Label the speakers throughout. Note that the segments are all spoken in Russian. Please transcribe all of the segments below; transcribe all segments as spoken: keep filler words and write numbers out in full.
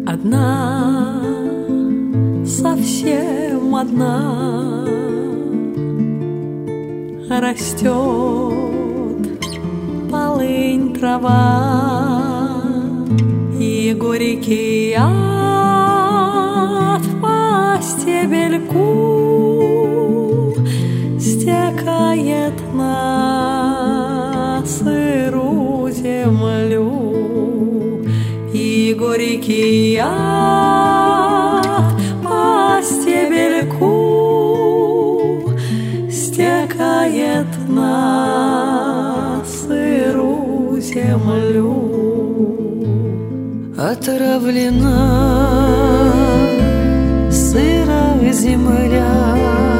Speaker 1: Одна, совсем одна, растет полынь, трава, и горький яд по стебельку стекает на сырую землю. И горький яд по стебельку стекает на сырую землю.
Speaker 2: Отравлена сырая земля,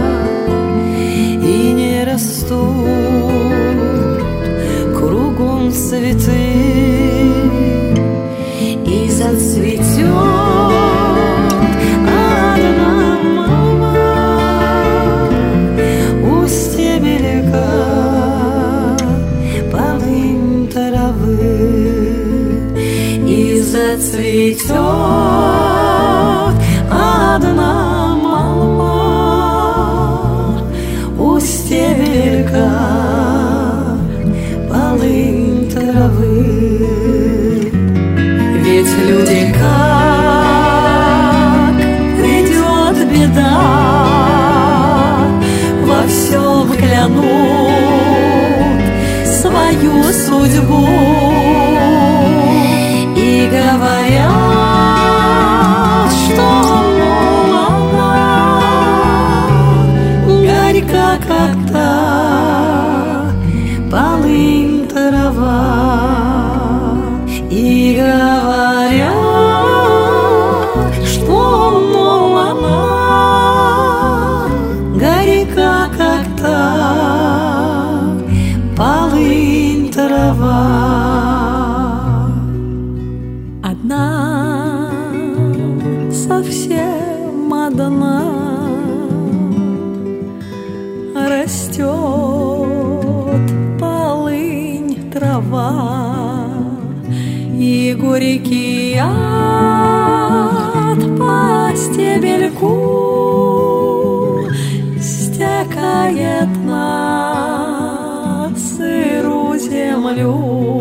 Speaker 2: и не растут кругом цветы, и зацветет одна мама у стебелька полынь травы, и зацветет одна мама у стебелька полынь травы. Ведь люди, как придет беда, во всем клянут свою судьбу и говорят, что она горька, как та полынь трава. И говорят, что, мол, она горька, как та полынь трава.
Speaker 1: Одна, совсем одна, растет полынь, трава, и горький яд по стебельку стекает на сырую землю.